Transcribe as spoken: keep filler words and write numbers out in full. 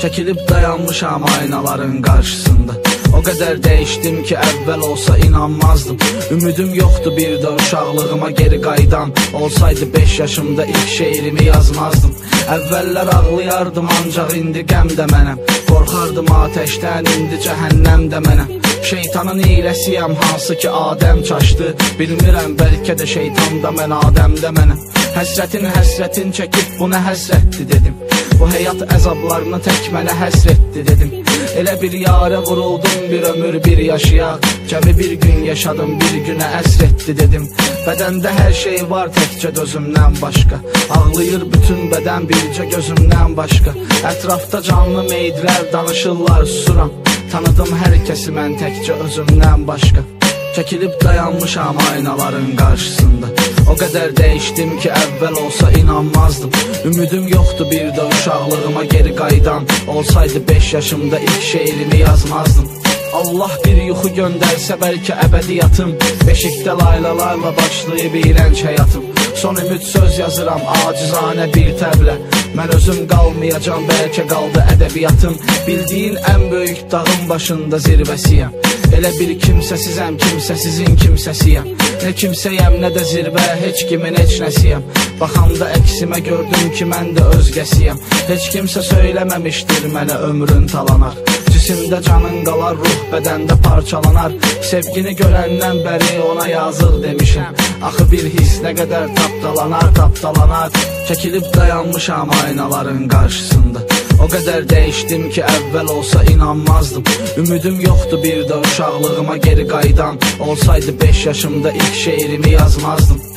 Çəkilib dayanmışam aynaların qarşısında. O qədər dəyişdim ki, əvvəl olsa inanmazdım. Ümidim yoxdur bir də uşaqlığıma geri qaydan. Olsaydı beş yaşımda ilk şeirimi yazmazdım. Əvvəllər ağlayardım, ancaq indi qəm də mənəm. Qorxardım atəşdən, indi cəhənnəm də mənəm. Şeytanın hiləsiyəm, hansı ki Adəm çaşdı. Bilmirəm, bəlkə də şeytan da mən, Adəm də mənəm. Həsrətin həsrətin çəkib bu nə həsrətdir dedim. Bu həyat əzablarını tək mənə həsrətdir dedim. Elə bir yarə vuruldum, bir ömür bir yaşayaq. Cəmi bir gün yaşadım, bir günə əsrətdir dedim. Bədəndə hər şey var təkcə dözümdən başqa. Ağlayır bütün bədən bircə gözümdən başqa. Ətrafda canlı meydlər danışırlar, susuram. Tanıdım hər kəsi mən təkcə özümdən başqa. Çəkilib dayanmışam aynaların qarşısında. O qədər dəyişdim ki, əvvəl olsa inanmazdım. Ümidim yoxdur bir də uşaqlığıma geri qaydan. Olsaydı beş yaşımda ilk şeirimi yazmazdım. Allah bir yuxu göndərsə bəlkə əbədiyyatım. Beşikdə laylalarla başlayıb iyrənc həyatım. Son ümid söz yazıram acizanə bir təblə. Mən özüm qalmayacam, bəlkə qaldı ədəbiyyatım. Bildiyin ən böyük dağın başında zirvəsiyəm. Elə bir kimsəsizəm, kimsəsizin kimsəsiyəm. Nə kimsəyəm, nə də zirvə, heç kimin heç nəsiyəm. Baxanda əksimə gördüm ki, mən də özgəsiyəm. Heç kimsə söyləməmişdir mənə ömrün talanar. Cisimdə canın qalar, ruh bədəndə parçalanar. Sevgini görəndən bəri ona yazıq demişəm. Axı bir his nə qədər tapdalanar, tapdalanar. Çəkilib dayanmışam aynaların qarşısında. O qədər dəyişdim ki, əvvəl olsa inanmazdım. Ümidim yoxdur bir də uşaqlığıma geri qaydan. Olsaydı beş yaşımda ilk şeirimi yazmazdım.